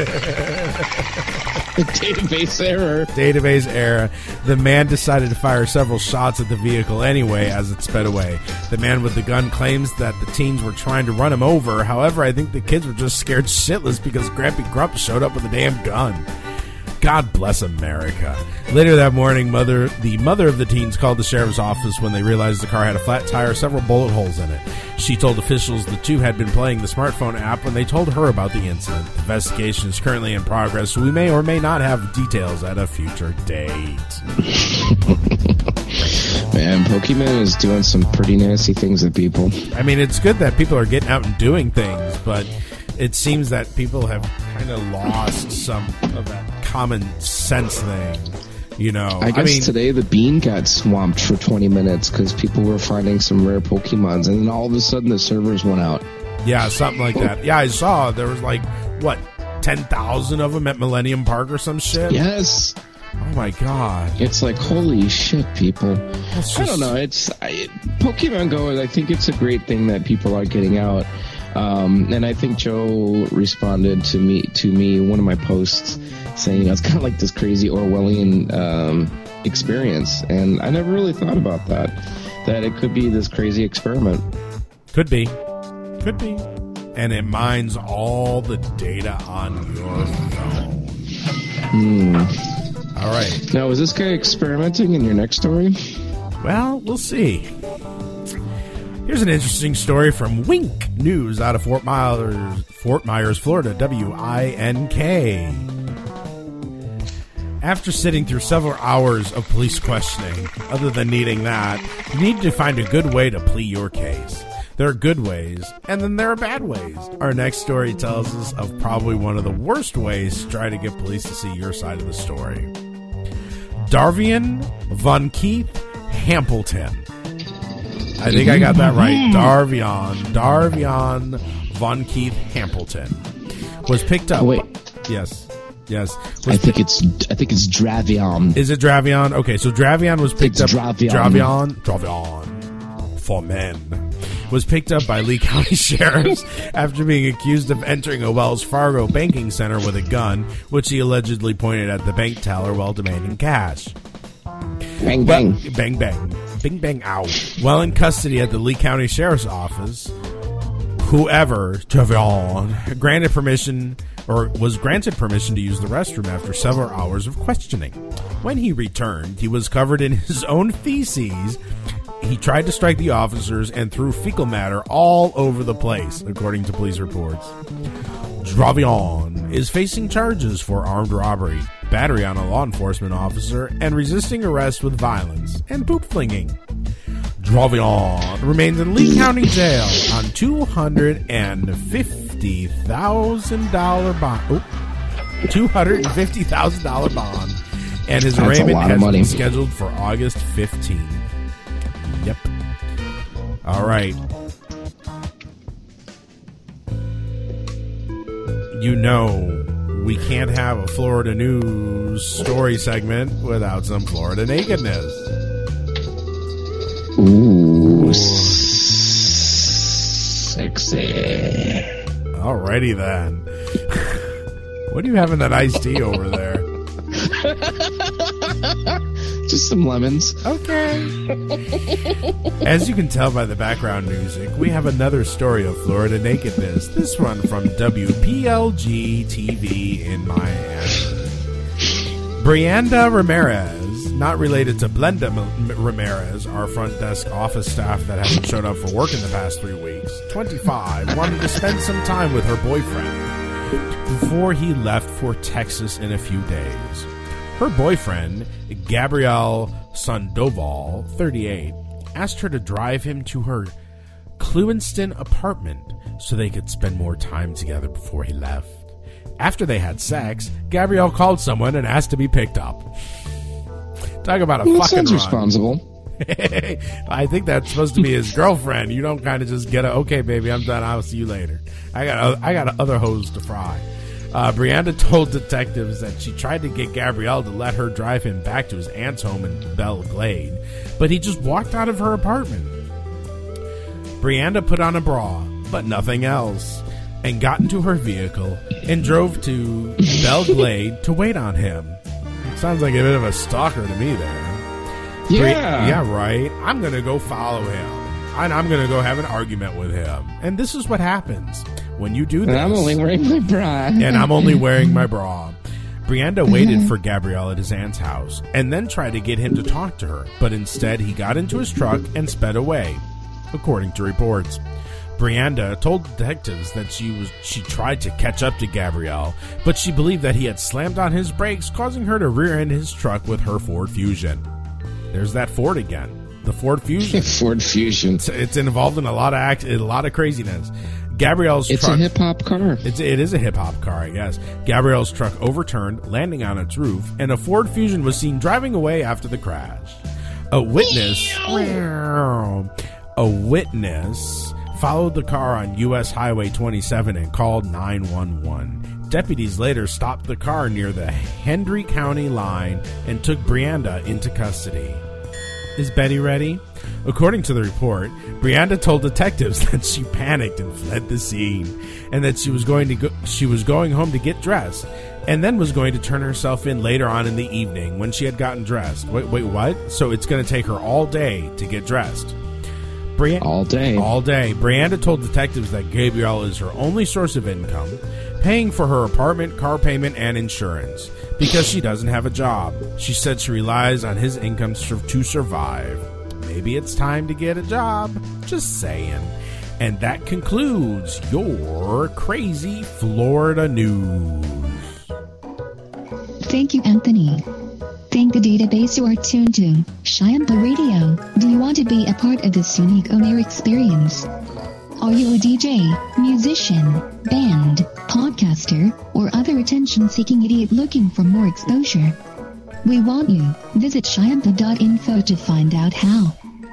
Database error. Database error. The man decided to fire several shots at the vehicle anyway as it sped away. The man with the gun claims that the teens were trying to run him over. However, I think the kids were just scared shitless because Grampy Grump showed up with a damn gun. God bless America. Later that morning, mother, the mother of the teens called the sheriff's office when they realized the car had a flat tire, several bullet holes in it. She told officials the two had been playing the smartphone app when they told her about the incident. The investigation is currently in progress, so we may or may not have details at a future date. Man, Pokemon is doing some pretty nasty things to people. I mean, it's good that people are getting out and doing things, but it seems that people have kind of lost some of that common sense thing, you know. I guess I mean, today the bean got swamped for twenty minutes because people were finding some rare Pokemons, and then all of a sudden the servers went out. Yeah, something like that. Yeah, I saw there was like, what, ten thousand of them at Millennium Park or some shit? Yes. Oh my god. It's like, holy shit, people. Just... I don't know. It's I, Pokemon Go, I think it's a great thing that people are getting out. Um, and I think Joe responded to me, to me, one of my posts saying, you know, it's kind of like this crazy Orwellian um, experience. And I never really thought about that, that it could be this crazy experiment. Could be. Could be. And it mines all the data on your phone. Hmm. All right. Now, is this guy experimenting in your next story? Well, we'll see. Here's an interesting story from Wink News out of Fort Myers, Fort Myers, Florida, W I N K. After sitting through several hours of police questioning, other than needing that, you need to find a good way to plead your case. There are good ways, and then there are bad ways. Our next story tells us of probably one of the worst ways to try to get police to see your side of the story. Darvion Von Keith Hampleton. I think I got that right. Darvion. Darvion Von Keith Hampleton was picked up. Oh, wait. Yes. Yes. I think it's I think it's Dravion. Is it Dravion? Okay, so Dravion was picked it's up. Dravion. Dravion. Dravion. For men. was picked up by Lee County sheriffs after being accused of entering a Wells Fargo banking center with a gun, which he allegedly pointed at the bank teller while demanding cash. Bang, bang. Well, bang, bang. Bing, bang, ow. While in custody at the Lee County Sheriff's Office, whoever, Javion, granted permission or was granted permission to use the restroom after several hours of questioning. When he returned, he was covered in his own feces. He tried to strike the officers and threw fecal matter all over the place, according to police reports. Dravion is facing charges for armed robbery, battery on a law enforcement officer, and resisting arrest with violence, and poop flinging. Dravion remains in Lee County Jail on two hundred fifty thousand dollars bond. Oh, two hundred fifty thousand dollars bond. And his That's arraignment has money. been scheduled for August fifteenth. Yep. All right. You know, we can't have a Florida news story segment without some Florida nakedness. Ooh, sexy. Alrighty then. What do you have in that iced tea over there? Just some lemons. Okay. As you can tell by the background music, we have another story of Florida nakedness. This one from W P L G T V in Miami. Brianda Ramirez, not related to Blenda M- Ramirez, our front desk office staff that hasn't showed up for work in the past three weeks, twenty-five, wanted to spend some time with her boyfriend before he left for Texas in a few days. Her boyfriend, Gabrielle Sandoval, thirty-eight, asked her to drive him to her Clewiston apartment so they could spend more time together before he left. After they had sex, Gabrielle called someone and asked to be picked up. Talk about a Well, fucking sounds run. responsible. I think that's supposed to be his girlfriend. You don't kind of just get a, okay, baby, I'm done. I'll see you later. I got I got other hoes to fry. Uh, Brianda told detectives that she tried to get Gabrielle to let her drive him back to his aunt's home in Belle Glade, but he just walked out of her apartment. Brianda put on a bra, but nothing else, and got into her vehicle and drove to Belle Glade to wait on him. Sounds like a bit of a stalker to me there. Yeah. Bri- yeah, right. I'm going to go follow him, and I'm going to go have an argument with him. And this is what happens when you do this. And I'm only wearing my bra. And I'm only wearing my bra. Brianda waited for Gabrielle at his aunt's house and then tried to get him to talk to her, but instead he got into his truck and sped away, according to reports. Brianda told detectives that she was she tried to catch up to Gabrielle, but she believed that he had slammed on his brakes, causing her to rear-end his truck with her Ford Fusion. There's that Ford again. The Ford Fusion. Ford Fusion. It's, it's involved in a lot of act, a lot of craziness. Gabrielle's It's truck. a hip hop car. It's, it is a hip hop car, I guess. Gabrielle's truck overturned, landing on its roof, and a Ford Fusion was seen driving away after the crash. A witness. A witness followed the car on U S Highway twenty-seven and called nine one one. Deputies later stopped the car near the Hendry County line and took Brianda into custody. Is Betty ready? According to the report, Brianda told detectives that she panicked and fled the scene, and that she was going to go, she was going home to get dressed, and then was going to turn herself in later on in the evening when she had gotten dressed. Wait, wait, what? So it's going to take her all day to get dressed. Bri- all day. All day. Brianda told detectives that Gabrielle is her only source of income, paying for her apartment, car payment, and insurance, because she doesn't have a job. She said she relies on his income to survive. Maybe it's time to get a job. Just saying. And that concludes your crazy Florida news. Thank you, Anthony. Thank the database you are tuned to, Shiamba Radio. Do you want to be a part of this unique on-air experience? Are you a D J, musician, band, podcaster, or other attention-seeking idiot looking for more exposure? We want you. Visit shiamba dot info to find out how.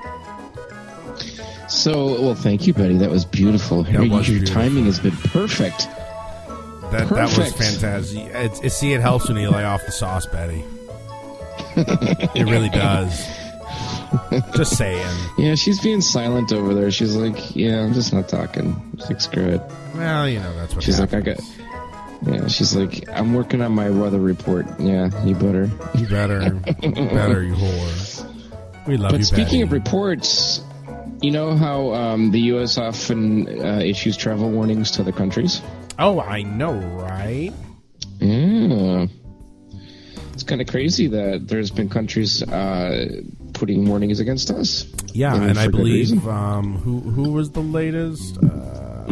So, well, thank you, Betty. That was beautiful. That Your, was your beautiful. timing has been perfect. That that was Perfect. fantastic. It's, it, see, it helps when you lay off the sauce, Betty. It really does. Just saying. Yeah, she's being silent over there. She's like, yeah, I'm just not talking. She's like, screw it. Well, you know, that's what she's happens. like, I got. Yeah, she's like, I'm working on my weather report. Yeah, you better. You better. You better, you whore. We love but you, speaking Betty. of reports, you know how um, the U S often uh, issues travel warnings to other countries? Oh, I know, right? Yeah. It's kind of crazy that there's been countries uh, putting warnings against us. Yeah, and, and I for good reason. believe um, who who was the latest? Uh,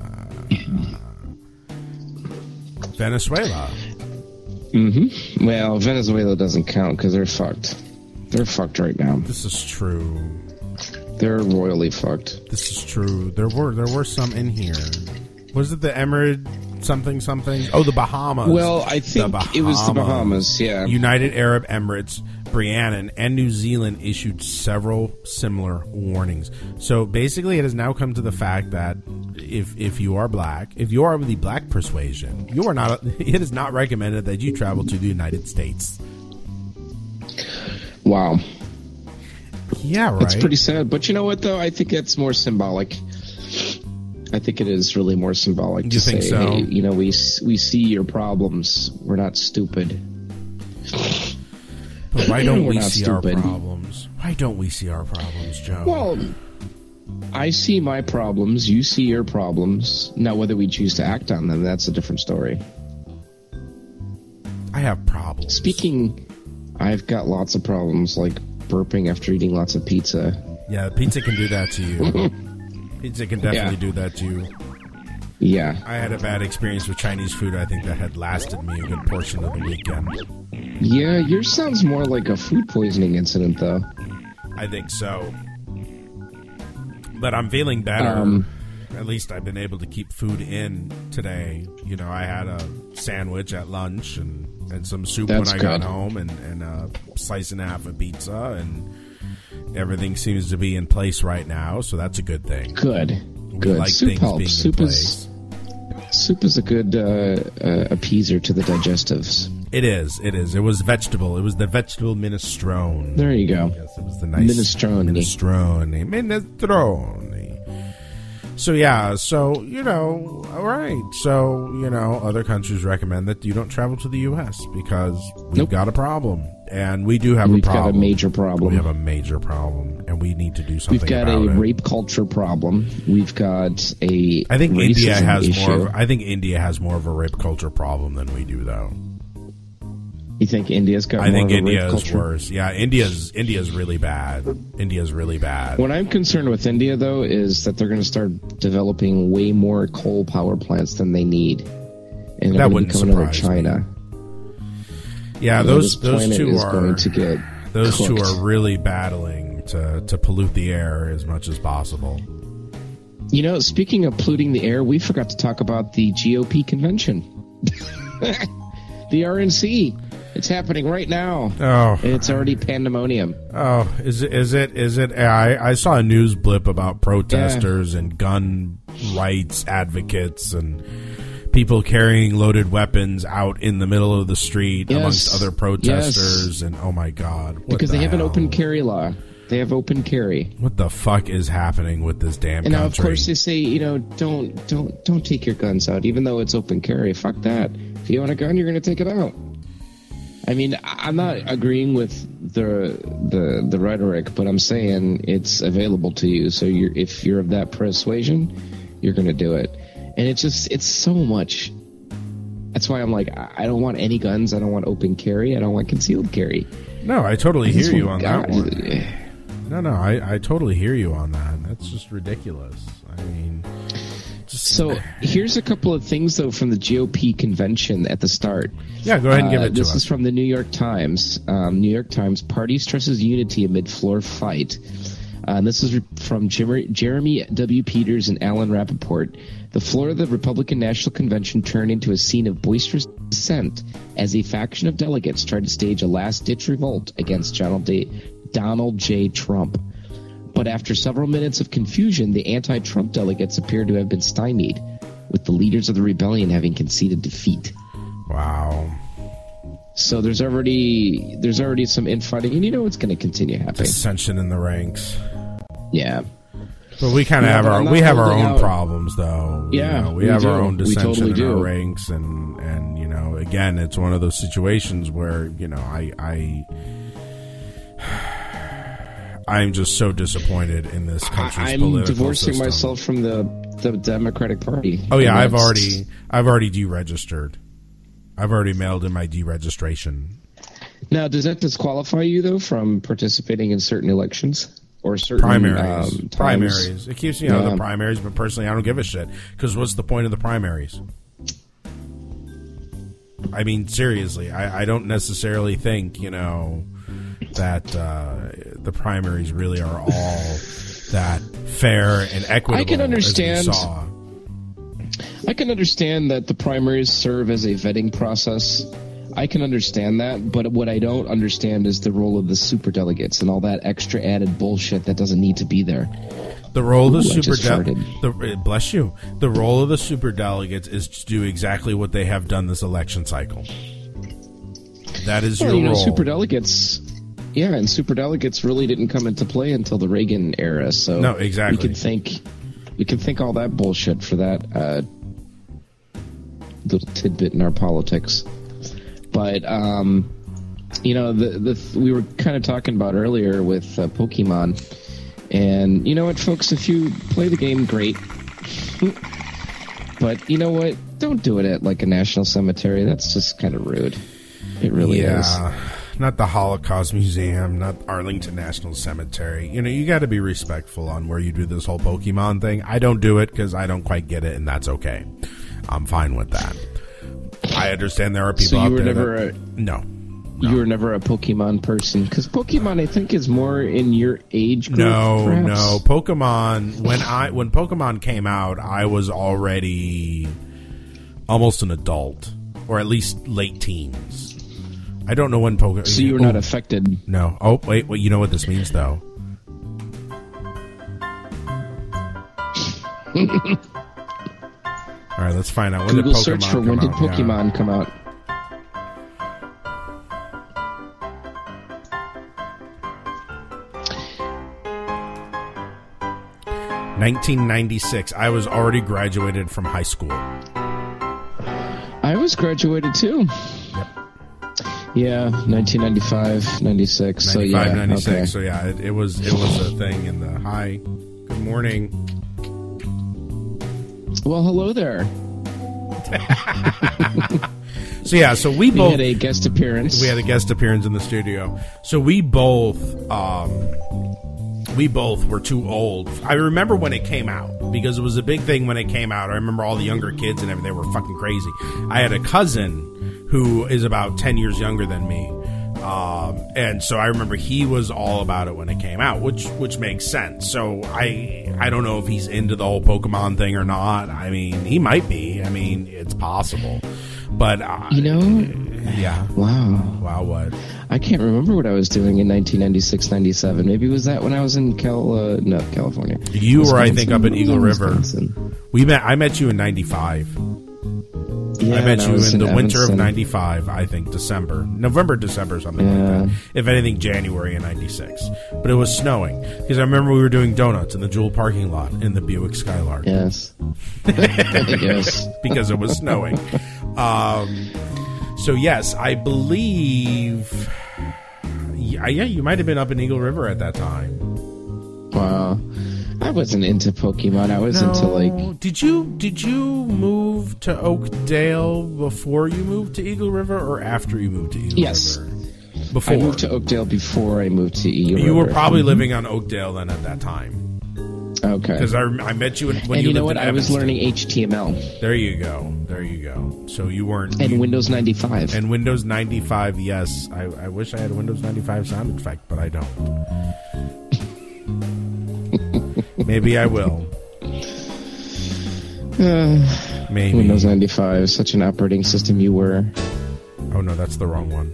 Venezuela. Mm-hmm. Well, Venezuela doesn't count because they're fucked. They're fucked right now. This is true. They're royally fucked. This is true. There were there were some in here. Was it the Emirate something something? Oh, the Bahamas. Well, I think it was the Bahamas, yeah. United Arab Emirates, Briannon, and New Zealand issued several similar warnings. So basically it has now come to the fact that if if you are black, if you are of the black persuasion, you are not it is not recommended that you travel to the United States. Wow. Yeah, right. It's pretty sad. But you know what, though? I think it's more symbolic. I think it is really more symbolic You to think say, so? hey, you know, we we see your problems. We're not stupid. But why don't We're we not see stupid. our problems? Why don't we see our problems, Joe? Well, I see my problems. You see your problems. Now, whether we choose to act on them, that's a different story. I have problems. Speaking, I've got lots of problems, like burping after eating lots of pizza. Yeah, pizza can do that to you. Pizza can definitely Yeah. do that to you. Yeah. I had a bad experience with Chinese food. I think that had lasted me a good portion of the weekend. Yeah, yours sounds more like a food poisoning incident, though. I think so. But I'm feeling better. Um, At least I've been able to keep food in today. You know, I had a sandwich at lunch and, and some soup That's when I got good. home and, and a slice and a half of pizza, and everything seems to be in place right now, so that's a good thing. Good. We Good. like Soup things helps. being Soup in is place. soup is a good uh, uh, appeaser to the digestives. It is. It is. It was vegetable. It was the vegetable minestrone. There you go. Yes, it was the nice Minestrone. Minestrone. Minestrone. So yeah, so you know, all right. So you know, other countries recommend that you don't travel to the U S because we've Nope. got a problem, and we do have We've a problem. got a major problem. We have a major problem, and we need to do something We've got about a it. rape culture problem. We've got a I think India racism has issue. more. Of, I think India has more of a rape culture problem than we do, though. You think India's got I more think of a India rape is culture? worse. Yeah, India's India's really bad. India's really bad. What I'm concerned with India, though, is that they're going to start developing way more coal power plants than they need, and That they're going to wouldn't become another surprise me. China. Yeah, You know, those this those planet two is are going to get those two cooked. are really battling to to pollute the air as much as possible. You know, speaking of polluting the air, we forgot to talk about the G O P convention, the R N C. It's happening right now. Oh, it's already pandemonium. Oh, is it? Is it? Is it? I, I saw a news blip about protesters and gun rights advocates and people carrying loaded weapons out in the middle of the street Yes. amongst other protesters. Yes. And oh my God, what Because the they have an hell? open carry law. They have open carry. What the fuck is happening with this damn And now, of country? course, they say, you know, don't don't don't take your guns out, even though it's open carry. Fuck that. If you own a gun, you're going to take it out. I mean, I- I'm not agreeing with the the the rhetoric, but I'm saying it's available to you. So you're if you're of that persuasion, you're going to do it. And it's just it's so much. That's why I'm like, I I don't want any guns. I don't want open carry. I don't want concealed carry. No, I totally hear This you one- on that God, one. No, no, I, I totally hear you on that. That's just ridiculous. I mean, just So here's a couple of things, though, from the G O P convention at the start. Yeah, go ahead and give Uh, it to This us. is from the New York Times. Um, New York Times, party stresses unity amid floor fight. Uh, and this is re- from Jer- Jeremy W. Peters and Alan Rappaport. The floor of the Republican National Convention turned into a scene of boisterous dissent as a faction of delegates tried to stage a last-ditch revolt against Donald, J. Donald J. Trump. But after several minutes of confusion, the anti-Trump delegates appeared to have been stymied, with the leaders of the rebellion having conceded defeat. Wow. So there's already there's already some infighting, and you know it's going to continue happening. Dissension in the ranks. Yeah. But we kind of Yeah, have but our I'm not we have our own holding out- problems, though. You Yeah, know, we, we have do. our own We dissension totally in do. our ranks, and and you know, again, it's one of those situations where you know, I I I'm just so disappointed in this country's I'm political divorcing system. myself from the the Democratic Party. Oh yeah, And I've that's- already I've already deregistered. I've already mailed in my deregistration. Now, does that disqualify you though from participating in certain elections or certain Primaries, um, times? primaries. It keeps you out of Yeah. the primaries, but personally, I don't give a shit because what's the point of the primaries? I mean, seriously, I, I don't necessarily think you know that uh, the primaries really are all that fair and equitable. I can understand. As we saw. I can understand that the primaries serve as a vetting process. I can understand that, but what I don't understand is the role of the superdelegates and all that extra added bullshit that doesn't need to be there. The role of the Ooh, I just super farted. the bless you. The role of the super delegates is to do exactly what they have done this election cycle. That is Well, your you know, role. superdelegates. Yeah, and superdelegates really didn't come into play until the Reagan era. So No, exactly. We could think, we could think all that bullshit for that uh, little tidbit in our politics. But um, you know, the the we were kind of talking about earlier with uh, Pokemon, and you know what, folks, if you play the game, great. But you know what? Don't do it at like a national cemetery. That's just kind of rude. It really yeah, is. Not the Holocaust Museum, not Arlington National Cemetery. You know, you got to be respectful on where you do this whole Pokemon thing. I don't do it because I don't quite get it, and that's okay. I'm fine with that. I understand there are people So you out were there never that, a, no. You were never a Pokemon person because Pokemon, I think, is more in your age group. No, perhaps? no. Pokemon. When I when Pokemon came out, I was already almost an adult, or at least late teens. I don't know when Pokemon. So you were not affected. No. Oh wait, wait. You know what this means, though. All right, let's find out when Google did Pokemon search for come when did out? Yeah. Pokemon come out. nineteen ninety-six. I was already graduated from high school. I was graduated too. Yep. Yeah, nineteen ninety-five, ninety-six. So yeah, ninety-five, ninety-six. okay. So yeah, it, it was it was a thing in the hi. Good morning. Well, hello there. So yeah, so we We both had a guest appearance. We had a guest appearance in the studio. So we both um, we both were too old. I remember when it came out because it was a big thing when it came out. I remember all the younger kids and everything. They were fucking crazy. I had a cousin who is about ten years younger than me. Um, and so I remember he was all about it when it came out, which which makes sense. So I I don't know if he's into the whole Pokemon thing or not. I mean, he might be. I mean, it's possible. But uh, You know? yeah. Wow. Wow, what? I can't remember what I was doing in nineteen ninety-six, ninety-seven. Maybe was that when I was in Cal, uh, no, California. You were, I think, up in Wisconsin. Eagle River. Wisconsin. We met. I met you in ninety-five. Yeah, I met and I you was in in the winter of Evanston. ninety-five. I think December, November, December, something Yeah. like that. If anything, January in ninety-six. But it was snowing because I remember we were doing donuts in the Jewel parking lot in the Buick Skylark. Yes. Yes. Because it was snowing. Um, so yes, I believe. Yeah, yeah, you might have been up in Eagle River at that time. Wow. I wasn't into Pokemon. I was into like. Did you did you move to Oakdale before you moved to Eagle River, or after you moved to Eagle Yes. River? Before I moved to Oakdale before I moved to Eagle you were River. probably Mhm. living on Oakdale then at that time. Okay. Because I, I met you in, when and you, you know lived what? in I was Evanston. learning H T M L There you go. There you go. So you weren't. and you- Windows ninety-five. And Windows ninety-five, yes. I, I wish I had a Windows ninety-five sound effect, but I don't. Maybe I will. Uh, Maybe. Windows ninety-five, such an operating system you were. Oh no, that's the wrong one.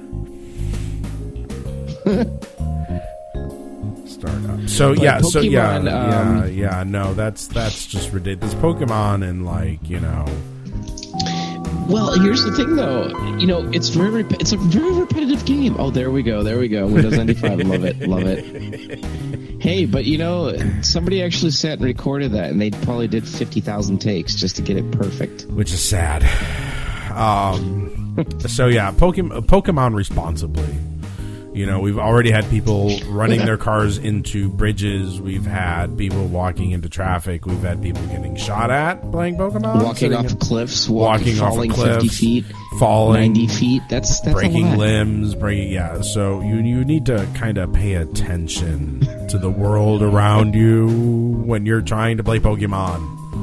Start up. So But yeah, so yeah, Pokemon, yeah, um, yeah. No, that's that's just ridiculous. Pokemon and like you know, Well, here's the thing, though. You know, it's very rep- it's a very repetitive game. Oh, there we go, there we go. Windows ninety-five, love it, love it. Hey, but you know, somebody actually sat and recorded that, and they probably did fifty thousand takes just to get it perfect. Which is sad. Um, so yeah, Pokemon, Pokemon responsibly. You know, we've already had people running their cars into bridges. We've had people walking into traffic. We've had people getting shot at playing Pokemon. Walking off in, cliffs, walking, falling off cliffs, fifty feet, falling ninety feet. That's, that's breaking a lot. limbs, breaking, yeah. So you, you need to kind of pay attention to the world around you when you're trying to play Pokemon.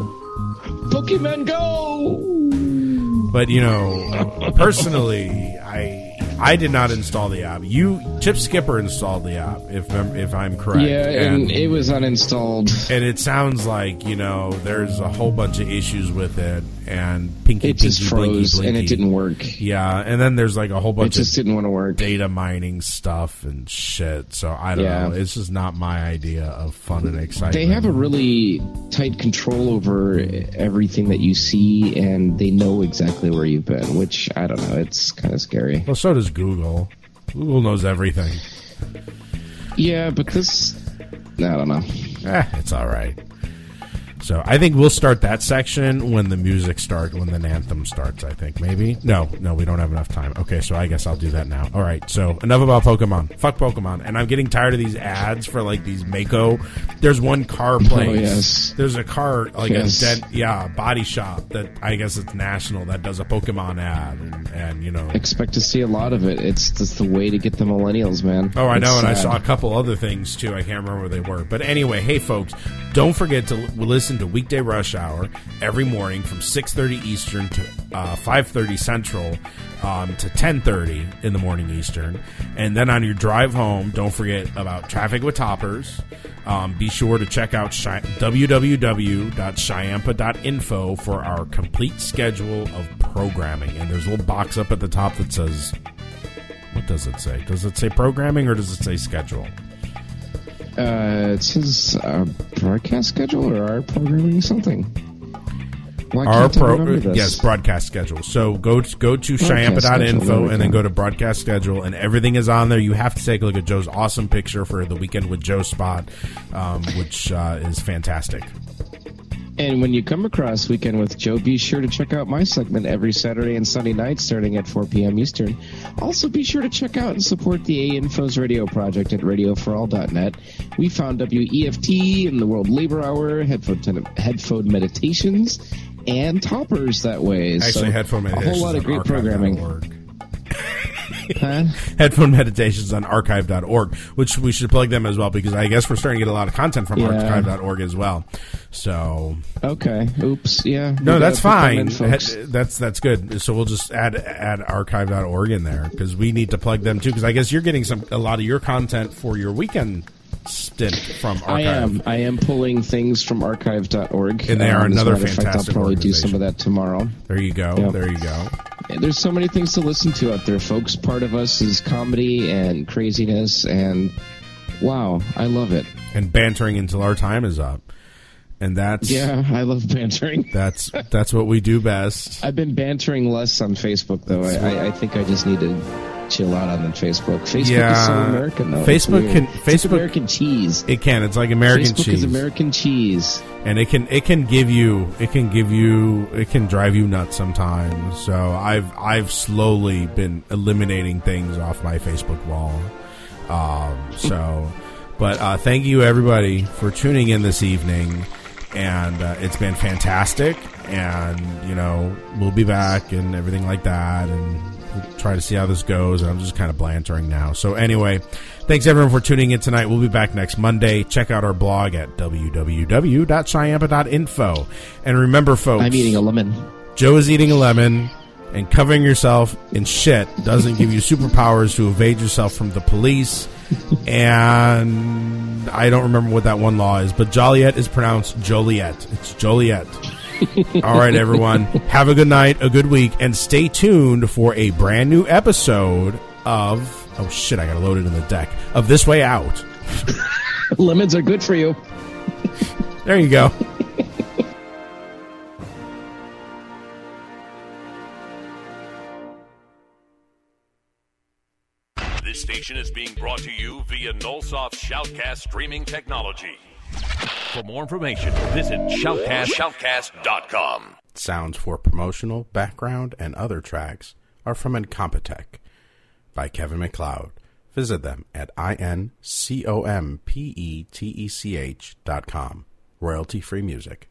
Pokemon Go! But, you know, personally, I I did not install the app. You, Chip Skipper installed the app, if if I'm correct. Yeah, and, and it was uninstalled. And it sounds like, you know, there's a whole bunch of issues with it, and pinky, it pinky, just froze, blinky, blinky. and it didn't work. Yeah, and then there's like a whole bunch it just of didn't want to work. data mining stuff and shit. So I don't Yeah. know. It's just not my idea of fun and excitement. They have a really tight control over everything that you see, and they know exactly where you've been, which, I don't know, it's kind of scary. Well, so does Google. Google knows everything. Yeah, but this, I don't know. Eh, it's all right. So I think we'll start that section when the music starts, when the anthem starts, I think. Maybe? No, no, we don't have enough time. Okay, so I guess I'll do that now. All right, so enough about Pokemon. Fuck Pokemon. And I'm getting tired of these ads for, like, these Mako. There's one car place. Oh, yes. There's a car, like Yes. a dead, yeah, body shop that I guess it's national that does a Pokemon ad. And, and you know. Expect to see a lot of it. It's just the way to get the millennials, man. Oh, I It's know, and I sad. saw a couple other things, too. I can't remember where they were. But anyway, hey, folks, don't forget to l- listen to Weekday Rush Hour every morning from six thirty Eastern to uh, five thirty Central um, to ten thirty in the morning Eastern. And then on your drive home, don't forget about Traffic with Toppers. Um, be sure to check out Chi- w w w dot chiampa dot info for our complete schedule of programming. And there's a little box up at the top that says... What does it say? Does it say programming or does it say schedule? Uh, it says uh, broadcast schedule or our programming something. Why Our can't I pro, remember this? yes, broadcast schedule. So go to, go to Broadcast chiampa dot schedule, there info we and then go. go to broadcast schedule, and everything is on there. You have to take a look at Joe's awesome picture for the Weekend with Joe spot, um, which uh, is fantastic. And when you come across Weekend with Joe, be sure to check out my segment every Saturday and Sunday night starting at four p.m. Eastern. Also, be sure to check out and support the A Infos Radio Project at radio for all dot net. We found W E F T and the World Labor Hour, headphone, headphone meditations, and toppers that way. Actually, so headphone a meditations whole lot of on great archive dot programming. org. Huh? Headphone meditations on archive dot org, which we should plug them as well because I guess we're starting to get a lot of content from Yeah. archive dot org as well. So Okay. Oops. Yeah. no, We that's gotta put them fine. in, folks. Head- that's that's good. So we'll just add add archive dot org in there because we need to plug them too. Because I guess you're getting some a lot of your content for your weekend stint from archive. I am. I am pulling things from archive dot org. And they are Um, as a another matter of fact, fantastic I'll probably do some organization. of that tomorrow. There you go. Yep. There you go. Yeah, there's so many things to listen to out there, folks. Part of us is comedy and craziness, and wow, I love it. And bantering until our time is up. And that's Yeah, I love bantering. that's that's what we do best. I've been bantering less on Facebook, though. I, I, I think I just need to chill out on the Facebook. Facebook Yeah. is so American, though. It's Facebook weird. can It's Facebook American cheese. It can. It's like American Facebook cheese. is American cheese. And it can it can give you it can give you it can drive you nuts sometimes. So I've I've slowly been eliminating things off my Facebook wall. Um, so, but uh, thank you everybody for tuning in this evening, and uh, it's been fantastic. And you know we'll be back and everything like that, and we'll try to see how this goes. And I'm just kind of blantering now. So anyway. Thanks, everyone, for tuning in tonight. We'll be back next Monday. Check out our blog at w w w dot chiampa dot info. And remember, folks... I'm eating a lemon. Joe is eating a lemon, and covering yourself in shit doesn't give you superpowers to evade yourself from the police. And I don't remember what that one law is, but Joliet is pronounced Joliet. It's Joliet. All right, everyone. Have a good night, a good week, and stay tuned for a brand new episode of... Oh, shit, I got to load it in the deck. Of This Way Out. Lemons are good for you. There you go. information is being brought to you via Nullsoft Shoutcast streaming technology. For more information, visit shoutcast shoutcast dot com. Sounds for promotional, background, and other tracks are from Incompetech by Kevin MacLeod. Visit them at I N C O M P E T E C H dot com. Royalty-free music.